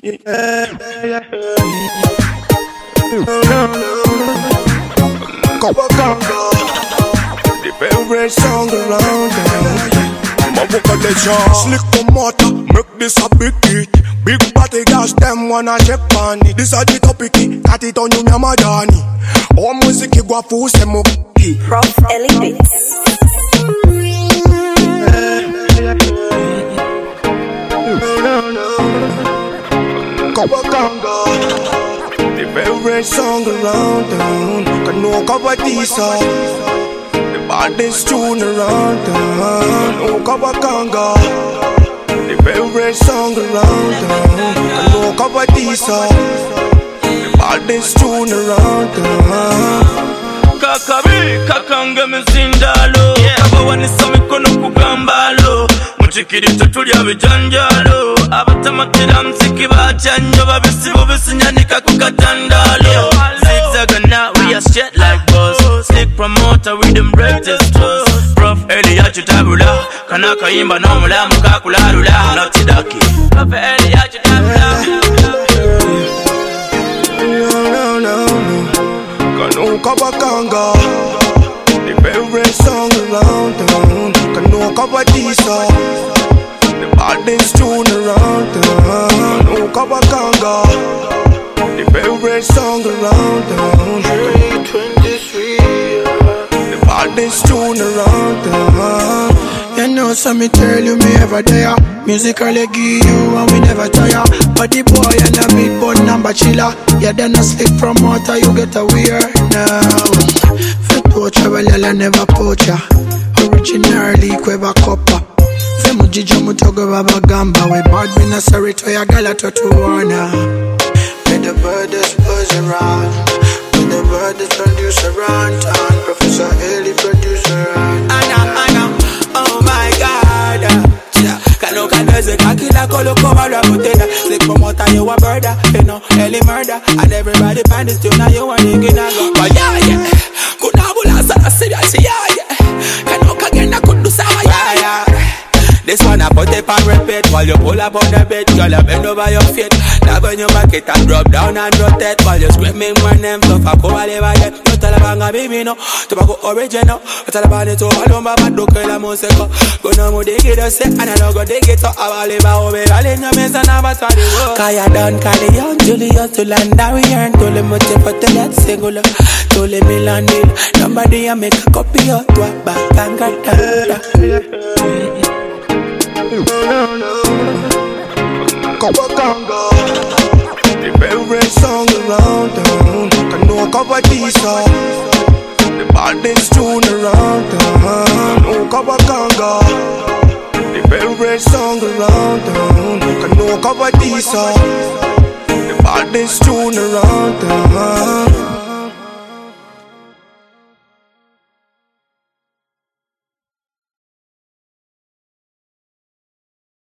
Cowabunga, the favorite song around town. My vocalization, slick promoter, make this a big hit. Big party gas, them wanna check on it. This a the topic, cut it on you, my madani. All music you go for some Prof Ellie Beats. Cowabunga, the favorite song around town. Can no cover this up. The baddest tune around town. Oh, Cowabunga, the favorite song around town. Can no cover this up. The baddest tune around town. Kakabi, kakanga mzindalo Kabawani samikono kugambalo Muchikirito tulia vijanjalo Abatamatira mziki bachanyo Babisibu bisinyanika kukatandalo Zigzagana, we are straight like boss Slick promoter, we them break this trust Prof Ellie Chutabula Kanaka imba no mulamu kakularula Notidaki Prof Ellie Chutabula Cowabunga, the favorite song around town. Can no cover this up. The baddest tune around town. No Cowabunga, the favorite song around town. 2023, the baddest tune around town. You know, so me tell you, me ever there. Musically give you and we never tire. But the boy and a big bun number chiller. Yeah, then a slick promoter, you get a weird now. Fit watch, I will never poach ya. Originally, Queva Copper. Femuji Jamu Togo Baba Gamba. We bad me na sorry to ya galato to warna. With the birders buzz around. With the birders produce around town. Professor Ellie producer around. Anna. Oh my God, Kano kanweze kakila kolo koma la botena. Slick promoter you a murder, you know, Ellie murder. And everybody find this tune and you a nigga na go. But yeah, kunabula sana serious, yeah. Kano kagena kudusa, yeah. This one I put it on repeat while you pull up on the bed. Girl, you bend over your feet. Now when you back it and drop down and rotate while you screaming my name. So fuck over the way. No tell about a baby no. Tobacco original. Tell about it to all on my bad look la musica. Go no more dig it set and I don't go dig it up. I will live over. I'll in your mess and I'm about to work. Kaya down, Kali young, Julius to land. I return to the motive for the that singular. To the Milan deal. Nobody I make a copy of to a back and got that. Cowabunga, the favorite song around town. Can no cover this up. The baddest tune around town. Oh, Cowabunga, the favorite song around town. Can no cover this up. The baddest tune around town.